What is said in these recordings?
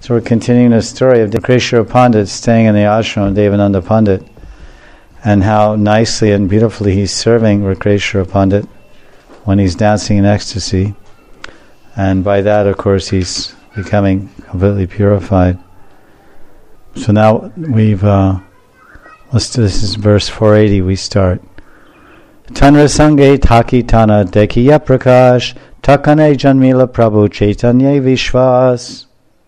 So we're continuing the story of Krishna Pandit staying in the ashram of Devananda Pandit, and how nicely and beautifully he's serving Krishna Pandit when he's dancing in ecstasy. And by that, of course, he's becoming completely purified. So now this is verse 480, we start. Tanra sange taki tana dekiya prakash takane janmila prabhu chaitanya vishwas.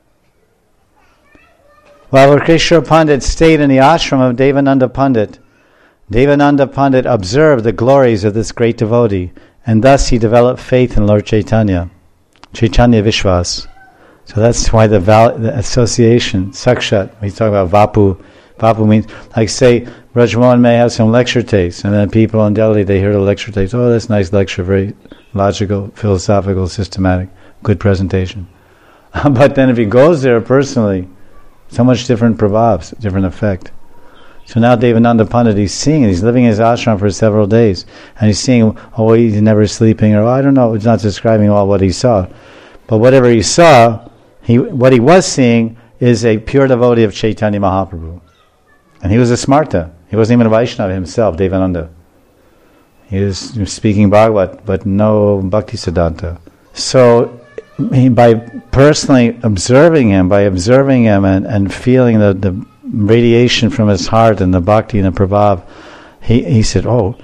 While Krishna Pandit stayed in the ashram of Devananda Pandit, Devananda Pandit observed the glories of this great devotee, and thus he developed faith in Lord Chaitanya Vishwas. So that's why the association, sakshat, we talk about vapu. Vapu means, like say, Rajmohan may have some lecture tapes, and then people in Delhi, they hear the lecture tapes, oh, that's a nice lecture, very logical, philosophical, systematic, good presentation. But then if he goes there personally, so much different prabhavs, different effect. So now Devananda Pandit, he's living in his ashram for several days, and he's seeing, oh, he's never sleeping, or I don't know, it's not describing all what he saw. But whatever he saw, what he was seeing is a pure devotee of Chaitanya Mahaprabhu. And he was a smarta. He wasn't even a Vaishnava himself, Devananda. He was speaking Bhagavat, but no Bhakti Siddhanta. So by personally observing him and feeling the radiation from his heart and the Bhakti and the Prabhav, he said, oh,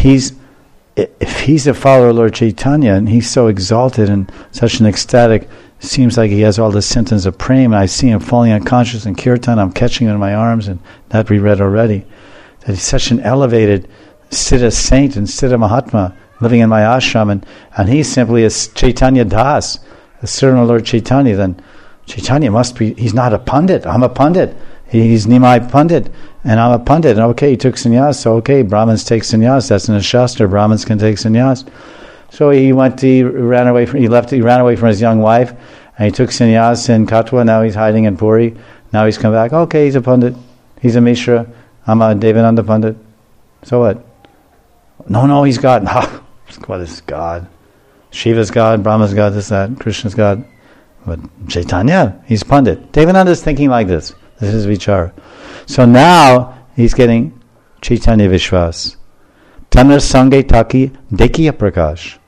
if he's a follower of Lord Chaitanya and he's so exalted and such an ecstatic, seems like he has all the symptoms of prema, and I see him falling unconscious in kirtan, I'm catching him in my arms, and that we read already, that he's such an elevated Siddha saint and Siddha Mahatma living in my ashram, and he's simply a Chaitanya Das, a servant of Lord Chaitanya, then Chaitanya must be, he's not a Pandit, I'm a Pandit, he's Nimai Pandit, and I'm a Pandit, and okay, he took sannyas, so okay, Brahmins take sannyas, that's in the Shastra, Brahmins can take sannyas. So he ran away from his young wife, and he took sannyas in Katwa, now he's hiding in Puri, now he's come back, okay, he's a Pandit, he's a Mishra, I'm a Devananda Pandit, so what? No, he's God. What is God? Shiva's God, Brahma's God, this, that, Krishna's God. But Chaitanya, he's Pandit. Devananda's thinking like this. This is Vichara. So now he's getting Chaitanya Vishwas. Tanar Sange Taki Dekiya Prakash.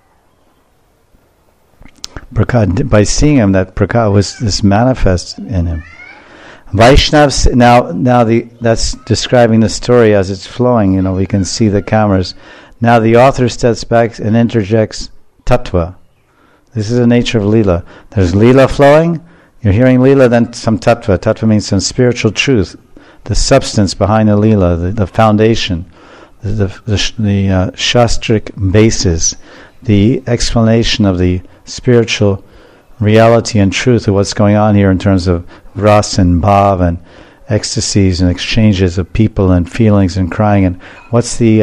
By seeing him, that Prakash was this manifest in him. Vaishnavs, that's describing the story as it's flowing, we can see the cameras. Now the author steps back and interjects tattva. This is the nature of Leela. There's Leela flowing, you're hearing Leela, then some tattva. Tattva means some spiritual truth, the substance behind the Leela, the foundation, the shastric basis, the explanation of the spiritual reality and truth of what's going on here in terms of ras and bhav and ecstasies and exchanges of people and feelings and crying, and what's the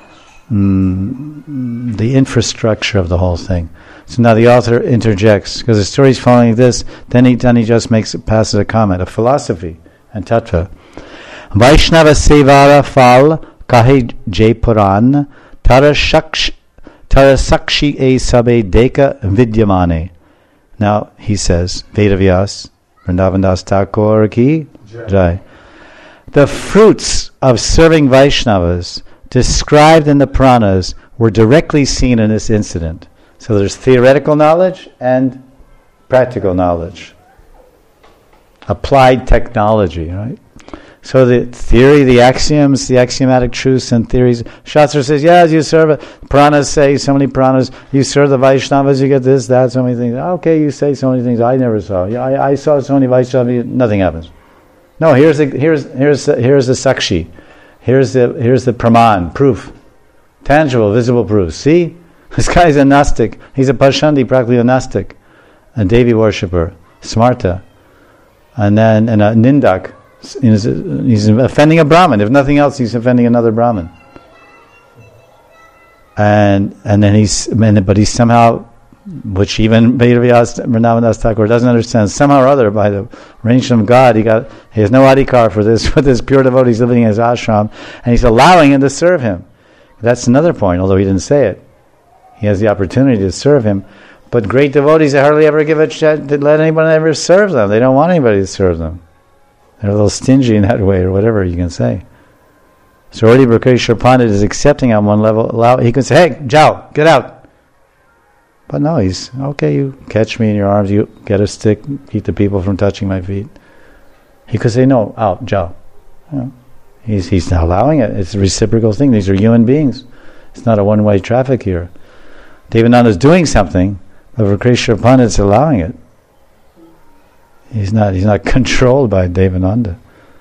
infrastructure of the whole thing. So now the author interjects, because the story's following this, then he just passes a comment, a philosophy and tattva. Vaishnava Sevara Fal Kahe Jay Puran Tara Sakshi E Sabe Deka Vidyamane. Now he says, Vedavyas, Vrindavan Das Thakur Ki Jai. The fruits of serving Vaishnavas described in the Puranas were directly seen in this incident. So there's theoretical knowledge and practical knowledge. Applied technology, right? So the theory, the axioms, the axiomatic truths and theories. Shastra says, yes, you serve it. Puranas say, so many Puranas, you serve the Vaishnavas, you get this, that, so many things. Okay, you say so many things I never saw. I saw so many Vaishnavas, nothing happens. No, here's the sakshi. Here's the praman, proof. Tangible, visible proof. See? This guy's a Nastic. He's a Pashandi, practically a Nastic. A Devi worshipper. Smarta. And then a Nindak. He's offending a Brahmin. If nothing else, he's offending another Brahmin. And then but he's somehow, which even Vrindavan Das Thakur doesn't understand, somehow or other, by the arrangement of God, he has no adhikar for this pure devotee. He's living in his ashram, and he's allowing him to serve him. That's another point, although he didn't say it. He has the opportunity to serve him, But great devotees, they hardly ever give a chance to let anyone ever serve them. They don't want anybody to serve them. They're a little stingy in that way, or whatever you can say. So already Bhakeshwar Pandit is accepting on one level. He can say, hey, Jao, get out. But no, he's, okay, you catch me in your arms, you get a stick, keep the people from touching my feet. He could say, no, out, Jao. You know, he's not allowing it. It's a reciprocal thing. These are human beings. It's not a one-way traffic here. Devananda is doing something, but Bhakeshwar Pandit's allowing it. He's not controlled by Devananda.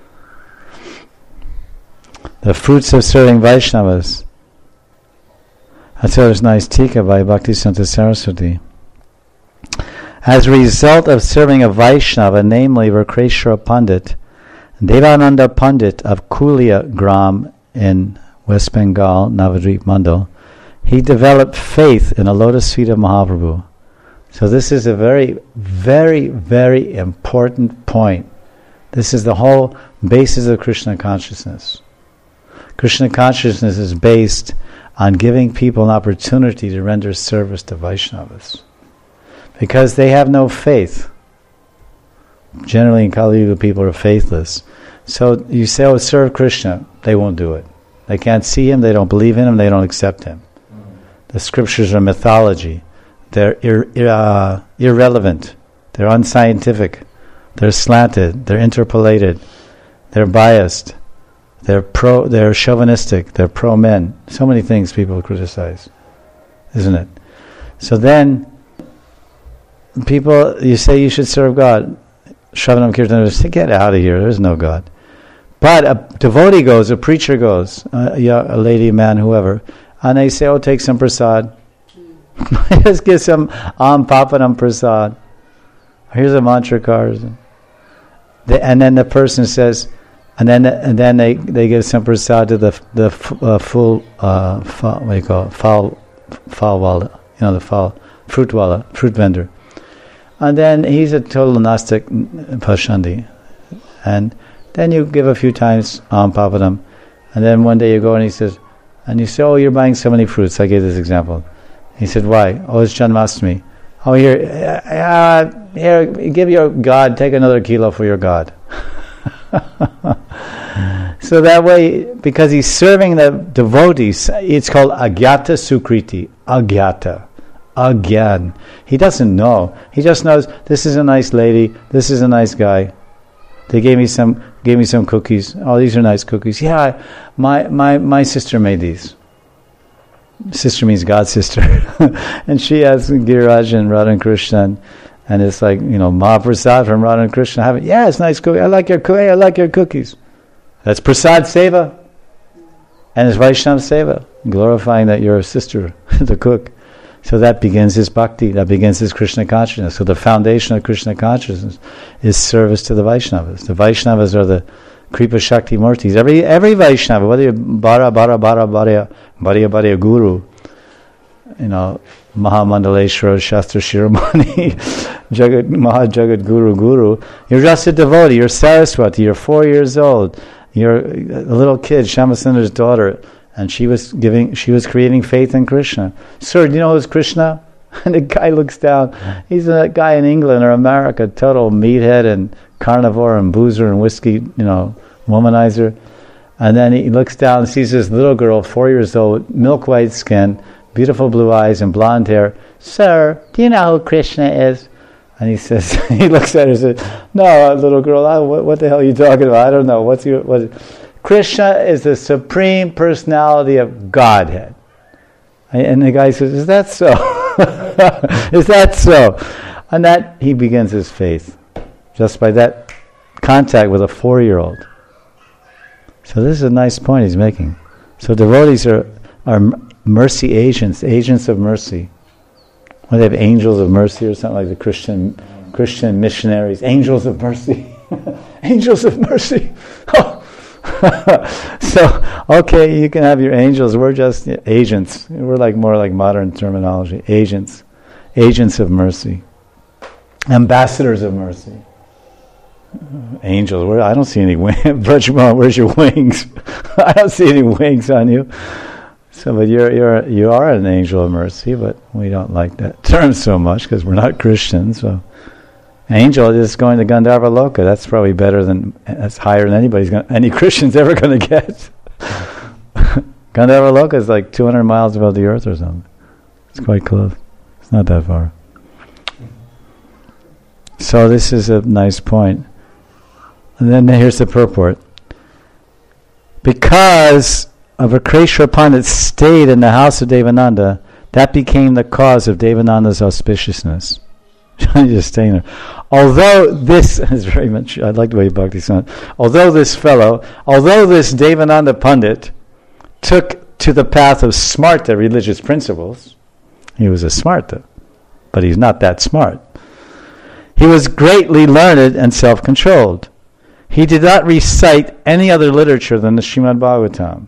The fruits of serving Vaishnavas. That's why there's a nice tika by Bhaktisiddhanta Saraswati. As a result of serving a Vaishnava, namely Bhakeshwar Pandit, Devananda Pandit of Kulia Gram in West Bengal, Navadvip Mandal, he developed faith in the lotus feet of Mahaprabhu. So this is a very, very, very important point. This is the whole basis of Krishna consciousness. Krishna consciousness is based on giving people an opportunity to render service to Vaishnavas. Because they have no faith. Generally in Kali Yuga people are faithless. So you say, oh, serve Krishna. They won't do it. They can't see him, they don't believe in him, they don't accept him. The scriptures are mythology. They're irrelevant. They're unscientific. They're slanted. They're interpolated. They're biased. They're chauvinistic. They're pro-men. So many things people criticize, isn't it? So then, people, you say you should serve God. Shravanam Kirtan, say, get out of here. There's no God. But a devotee goes, a preacher goes, a lady, a man, whoever, and they say, oh, take some prasad. Just give some papanam prasad. Here's a mantra card. And then the person says, and then they give some prasad to the fal wala, the fruit wala, fruit vendor. And then he's a total Nastic Pashandi. And then you give a few times papadam. And then one day you go and he says, and you say, oh, you're buying so many fruits. I gave this example. He said, why? Oh, it's Janmashtami. Oh, here, give your God, take another kilo for your God. So that way, because he's serving the devotees, it's called Agyata Sukriti. Agyata. Agyan. He doesn't know. He just knows, this is a nice lady, this is a nice guy. They gave me some cookies. Oh, these are nice cookies. Yeah, my sister made these. Sister means God's sister. And she has Giriraj and Radha and Krishna, and it's like, Mahaprasad from Radha and Krishna. Yeah, it's nice cookie. I like your cookies. That's Prasad Seva. And it's Vaishnava Seva, glorifying that you're a sister, the cook. So that begins his bhakti, that begins his Krishna consciousness. So the foundation of Krishna consciousness is service to the Vaishnavas. The Vaishnavas are the Kripa Shakti Murtis. Every Vaishnava, whether you're Bharya Guru, Mahamandaleshwara, Shastra Shiromani, Jagat Guru, you're just a devotee, you're Saraswati, you're 4 years old, you're a little kid, Shamasundar's daughter, and she was creating faith in Krishna. Sir, do you know who's Krishna? And the guy looks down. He's a guy in England or America, total meathead and carnivore and boozer and whiskey, womanizer. And then he looks down and sees this little girl, 4 years old, milk white skin, beautiful blue eyes and blonde hair. Sir, do you know who Krishna is? And he says, he looks at her and says, no, little girl, what the hell are you talking about? I don't know. Krishna is the supreme personality of Godhead. And the guy says, is that so? Is that so? And that he begins his faith just by that contact with a 4-year-old. So this is a nice point he's making. So devotees are mercy agents of mercy. Or they have angels of mercy or something like the Christian missionaries. Angels of mercy. Angels of mercy. So, okay, you can have your angels. We're just agents. We're more like modern terminology. Agents of mercy, ambassadors of mercy. Angels. I don't see any wings. Brajman, where's your wings? I don't see any wings on you. So, but you are an angel of mercy, but we don't like that term so much because we're not Christians. So, angel is going to Gandharva Loka. That's probably better that's higher than any Christian's ever going to get. Gandharva Loka is like 200 miles above the earth or something. It's quite close. It's not that far. So this is a nice point. And then here's the purport. Because Akreshwara Pandit stayed in the house of Devananda, that became the cause of Devananda's auspiciousness. Just staying there. Although this is very much, I like the way Bhakti sounds. Although this Devananda Pandit took to the path of smarta religious principles, he was a smarta, but he's not that smart. He was greatly learned and self-controlled. He did not recite any other literature than the Srimad Bhagavatam.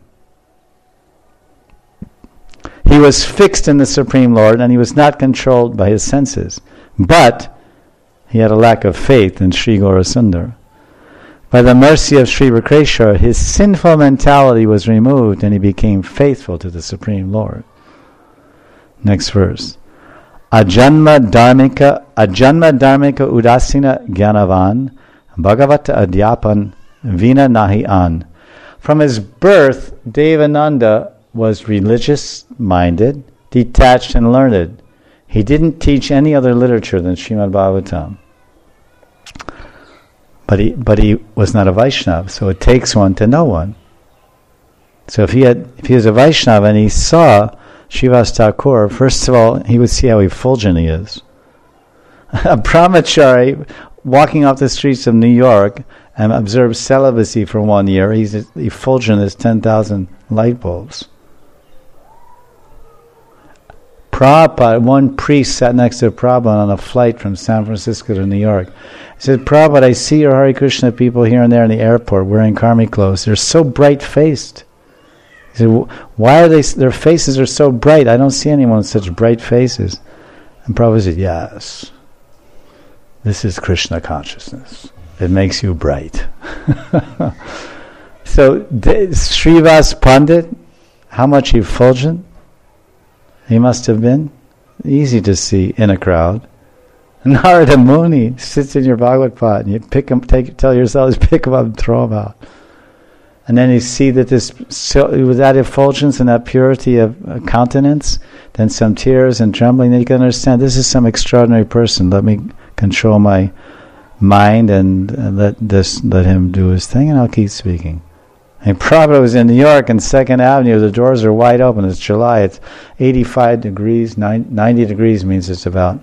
He was fixed in the Supreme Lord, and he was not controlled by his senses. But he had a lack of faith in Sri Gaurasundar. By the mercy of Sri Akreshwara, his sinful mentality was removed, and he became faithful to the Supreme Lord. Next verse. Ajanma dharmika udasina gyanavan bhagavata adyapan vina nahi an. From his birth, Devananda was religious-minded, detached and learned. He didn't teach any other literature than Srimad Bhagavatam. But he was not a Vaishnava, so it takes one to know one. So if he was a Vaishnava and he saw Srivas Thakur, first of all, he would see how effulgent he is. A brahmachari walking off the streets of New York and observed celibacy for 1 year, he's as effulgent as 10,000 light bulbs. Prabhupada, one priest sat next to Prabhupada on a flight from San Francisco to New York. He said, Prabhupada, I see your Hare Krishna people here and there in the airport wearing karmi clothes. They're so bright-faced. He said, why are their faces are so bright? I don't see anyone with such bright faces. And Prabhupada said, yes, this is Krishna consciousness. It makes you bright. So, Srivas Pandit, how much effulgent he must have been? Easy to see in a crowd. Narada Muni sits in your Bhagavad pot and you tell yourselves, pick him up and throw him out. And then you see that with that effulgence and that purity of countenance, then some tears and trembling, then you can understand this is some extraordinary person. Let me control my mind and let him do his thing, and I'll keep speaking. And Prabhupada was in New York and 2nd Avenue, the doors are wide open, it's July, it's 85 degrees, 90 degrees means it's about,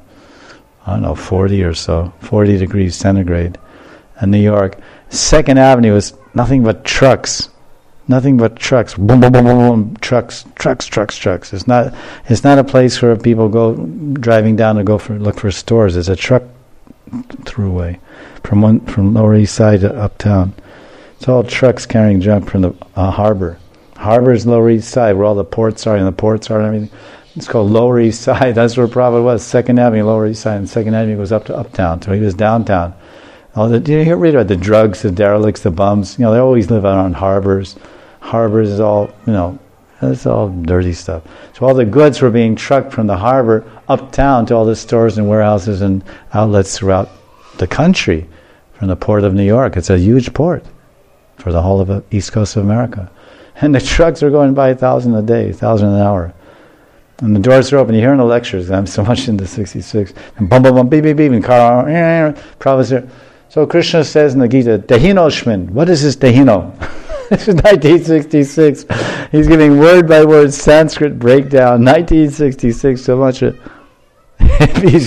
40 or so, 40 degrees centigrade in New York. 2nd Avenue is nothing but trucks. Boom, boom, boom, boom, boom, trucks. It's not a place where people go driving down to look for stores. It's a truck throughway from Lower East Side to uptown. It's all trucks carrying junk from the harbor. Harbor is Lower East Side, where all the ports are, and the ports are and everything. It's called Lower East Side. That's where Prabhupada was. 2nd Avenue, Lower East Side, and 2nd Avenue goes up to uptown. So he was downtown. You read about the drugs, the derelicts, the bums. They always live out on harbors. Harbors is all, it's all dirty stuff. So all the goods were being trucked from the harbor uptown to all the stores and warehouses and outlets throughout the country from the port of New York. It's a huge port for the whole of the East Coast of America. And the trucks are going by 1,000 a day, 1,000 an hour. And the doors are open. You hear in the lectures, I'm so much into 66. And bum, bum, bum, beep, beep, beep, and car, Prabhupada there. So Krishna says in the Gita, Dehinoshmin. What is this Dehino? This is 1966. He's giving word by word Sanskrit breakdown. 1966, so much hippies,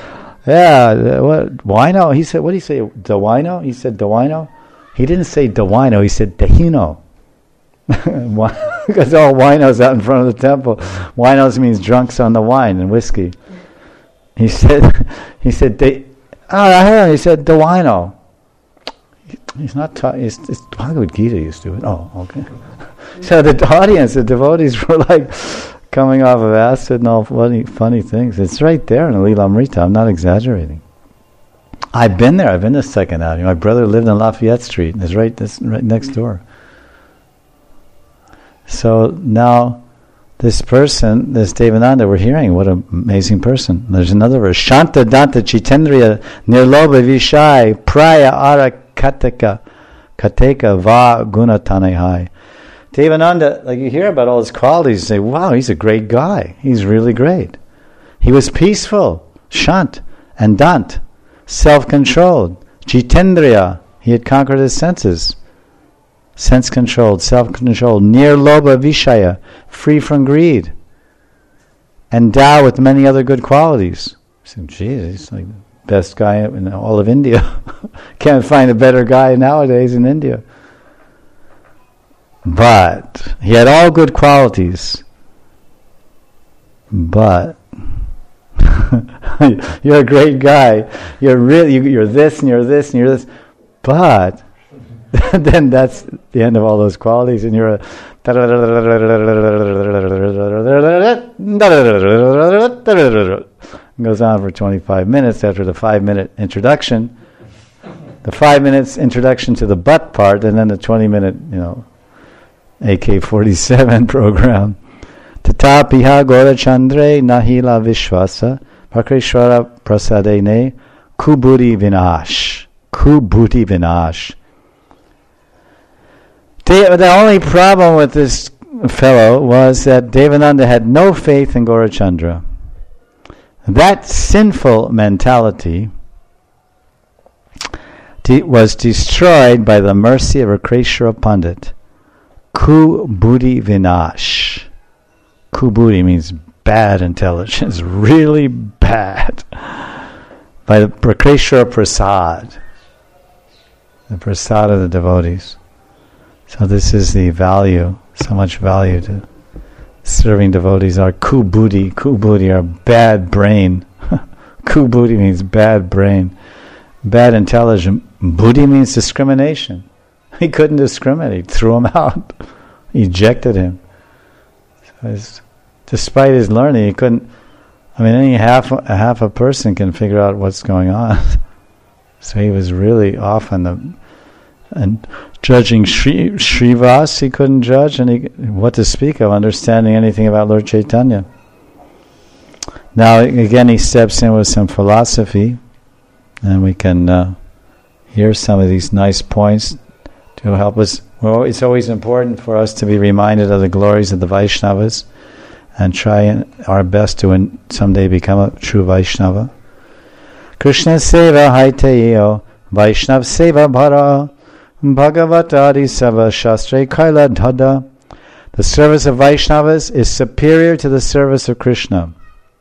what, wino? He said, what did he say, Dewino? He said Dewino? He didn't say Dewino, he said Dehino. Because all winos out in front of the temple. Winos means drunks on the wine and whiskey. He said, I heard him, he said Dewino. He's not talking, it's Bhagavad Gita used to it. Oh, okay. So the audience, the devotees were like coming off of acid and all funny things. It's right there in the Lilamrita, I'm not exaggerating. I've been there, I've been to 2nd Avenue. My brother lived on Lafayette Street, it's right next door. So now, this person, this Devananda, we're hearing, what an amazing person. There's another verse. Shanta Danta Chitendriya Nirloba Vishai Praya Ara Kateka Va Gunatanehai. Devananda, like you hear about all his qualities, you say, wow, he's a great guy. He's really great. He was peaceful, Shant and Dant, self-controlled. Jitendriya, he had conquered his senses. Sense-controlled, self-controlled, near loba vishaya, free from greed, endowed with many other good qualities. I said, geez, he's like the best guy in all of India. Can't find a better guy nowadays in India. But he had all good qualities. But you're a great guy. You're this and you're this and you're this. But then that's the end of all those qualities, and you're a goes on for 25 minutes after the 5-minute introduction, the 5 minutes introduction to the butt part, and then the 20-minute, AK-47 program. Tatapiha Gaurachandre Nahila Vishwasa Pakrishwara Prasadene Kubhuti Vinash. Kubhuti Vinash. The only problem with this fellow was that Devananda had no faith in Gaurachandra. That sinful mentality was destroyed by the mercy of Rakreshwara Pandit. Kubhuti Vinash. Kubhuti means bad intelligence, really bad. By the Rakreshwara Prasad, the prasad of the devotees. So this is the value, so much value to serving devotees. Our kubhuti, our bad brain. Kubhuti means bad brain, bad intelligence. Buddhi means discrimination. He couldn't discriminate. He threw him out. He ejected him. So despite his learning, he couldn't. Any half a person can figure out what's going on. So he was really off on and judging Srivas, he couldn't judge, and what to speak of understanding anything about Lord Chaitanya. Now again, he steps in with some philosophy, and we can hear some of these nice points to help us. Well, it's always important for us to be reminded of the glories of the Vaishnavas and try our best to someday become a true Vaishnava. Krishna Seva Haiteo Vaishnav Seva Bhara Bhagavatari Seva Shastre Kaila Dhada. The service of Vaishnavas is superior to the service of Krishna.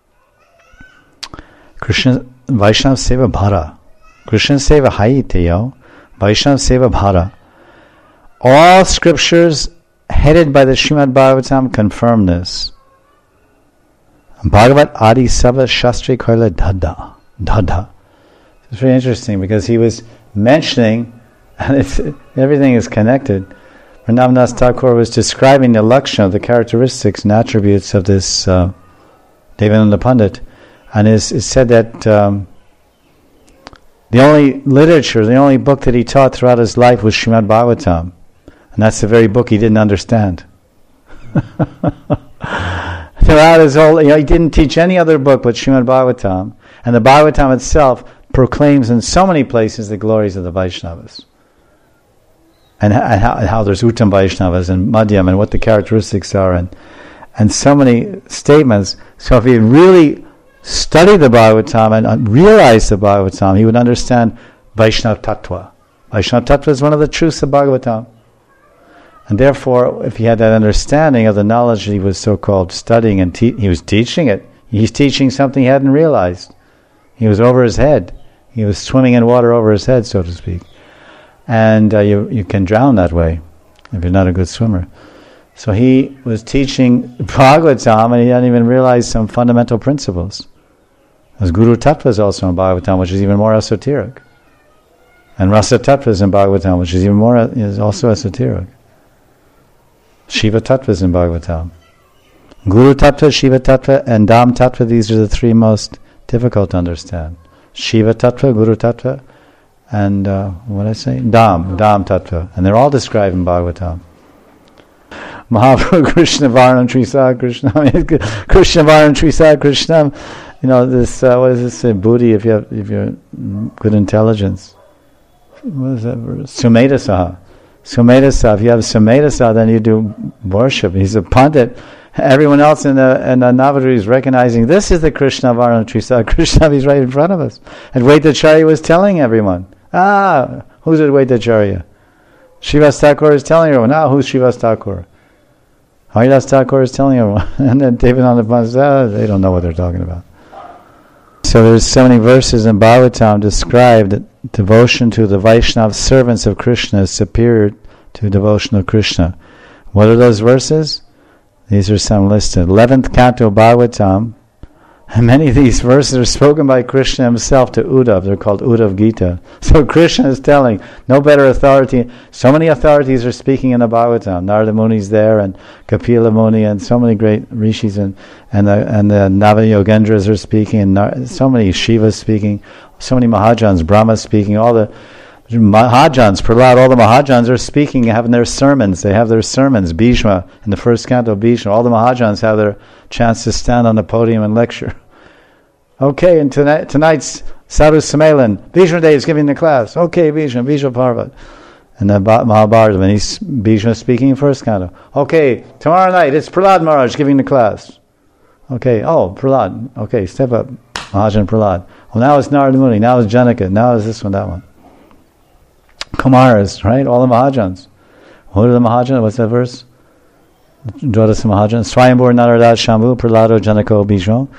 Krishna Vaishnav Seva Bhara. Krishna Seva Haiteo Vaishnav Seva Bhara. All scriptures headed by the Srimad Bhagavatam confirm this. Bhagavat Adi Seva Shastre Kaila Dhada. It's very interesting because he was mentioning, and everything is connected. Vrindavan Thakur was describing the lakshana, the characteristics and attributes of this Devananda Pandit, and it said that the only literature, the only book that he taught throughout his life was Srimad Bhagavatam, and that's the very book he didn't understand. Throughout his whole, he didn't teach any other book but Srimad Bhagavatam, and the Bhagavatam itself proclaims in so many places the glories of the Vaishnavas. And how there's Uttam Vaishnavas and Madhyam and what the characteristics are and so many statements. So if he really studied the Bhagavatam and realized the Bhagavatam, he would understand Vaishnav Tattva. Vaishnav Tattva is one of the truths of Bhagavatam. And therefore, if he had that understanding of the knowledge that he was so-called studying and he was teaching it, he's teaching something he hadn't realized. He was over his head. He was swimming in water over his head, so to speak. And you can drown that way if you're not a good swimmer. So he was teaching Bhagavatam and he hadn't even realized some fundamental principles. As Guru Tattva is also in Bhagavatam, which is even more esoteric. And Rasa Tattva is in Bhagavatam, which is even more, is also esoteric. Shiva Tattva is in Bhagavatam. Guru Tattva, Shiva Tattva, and Dham Tattva, these are the three most difficult to understand. Shiva Tattva, Guru Tattva, and Dham Tattva. And they're all described in Bhagavatam. Mahaprabhu Krishna Varnam Trisa Krishna. Krishna Varnam Trisa Krishna. This what does this say? Buddhi, if you're good intelligence. What is that verse? Sumedasa. Sumedasa. If you have Sumedasa, then you do worship. He's a Pandit. Everyone else in the Navadri is recognizing this is the Krishna Varnam Trisa Krishna. He's right in front of us. And Vaitacharya was telling everyone. Who's Vaitacharya? Srivas Thakur is telling everyone. Who's Srivas Thakur? Haridas Thakur is telling everyone. And then Devananda Pandit says, they don't know what they're talking about. So there's so many verses in Bhagavatam describe that devotion to the Vaishnava servants of Krishna is superior to devotion of Krishna. What are those verses? These are some listed. 11th canto Bhagavatam. And many of these verses are spoken by Krishna himself to Uddhav. They're called Uddhav Gita. So Krishna is telling, no better authority. So many authorities are speaking in the Bhagavatam. Narada Muni is there, and Kapila Muni, and so many great rishis, and the Nava-yogendras are speaking, and so many Shivas speaking, so many Mahajans, Brahma speaking, all the Mahajans, Prahlad, all the Mahajans are speaking, having their sermons. They have their sermons. Bhishma, in the first canto of Bhishma, all the Mahajans have their chance to stand on the podium and lecture. Okay, and tonight's Sadhu Sammelan, Bhishma Day is giving the class. Okay, Bhishma Parvat. And the Mahabharata, when he's Bhishma speaking in first canto. Okay, tomorrow night it's Prahlad Maharaj giving the class. Okay, Prahlad. Okay, step up, Mahajan Prahlad. Well, now it's Narada Muni, now it's Janaka, now it's this one, that one. Kumaras, right? All the Mahajans. What are the Mahajans? What's that verse? Dwadasa Mahajans. Swayambhur Narada Shambhu Prahlado Janako Bhishmo.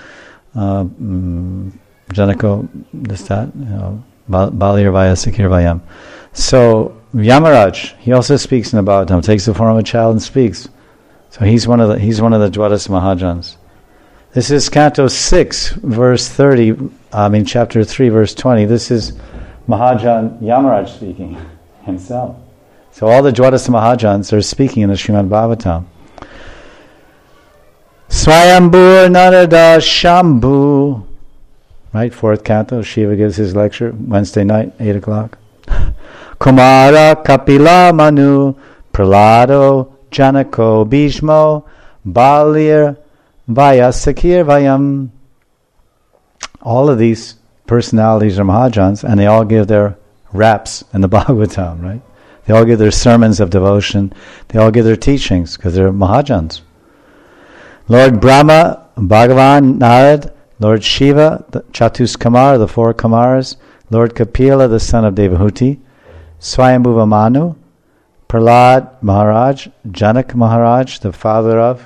Janako, this, that. Balir Vaya Sakir Vayam. So, Yamaraj, he also speaks in the Bhagavatam, takes the form of a child and speaks. So he's one of the Dwadasa Mahajans. This is Canto 6, verse 30, chapter 3, verse 20. This is Mahajan Yamaraj speaking himself. So all the Dwadasa Mahajans are speaking in the Srimad Bhagavatam. Swayambhur Narada Shambhu. Right, 4th canto. Shiva gives his lecture Wednesday night, 8 o'clock. Kumara Kapila Manu Prahlado Janako Bhishmo Balir Vayasakir Vayam. All of these personalities are Mahajans, and they all give their raps in the Bhagavatam, right? They all give their sermons of devotion. They all give their teachings, because they're Mahajans. Lord Brahma, Bhagavan Narad, Lord Shiva, the Chatus Kamar, the 4 Kamars, Lord Kapila, the son of Devahuti, Swayambhuva Manu, Prahlad Maharaj, Janak Maharaj, the father of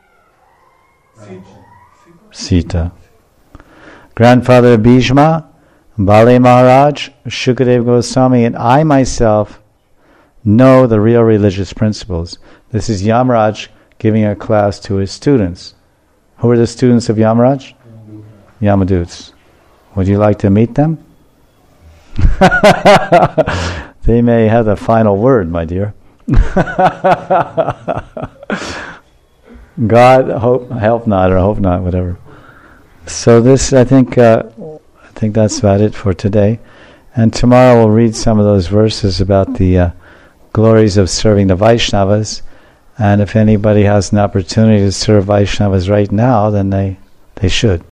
Sita. Grandfather Bhishma, Bali Maharaj, Shukadev Goswami, and I myself know the real religious principles. This is Yamaraj giving a class to his students. Who are the students of Yamaraj? Yamaduts. Would you like to meet them? They may have the final word, my dear. God help not, or hope not, whatever. So this, I think that's about it for today. And tomorrow we'll read some of those verses about the glories of serving the Vaishnavas. And if anybody has an opportunity to serve Vaishnavas right now, then they should.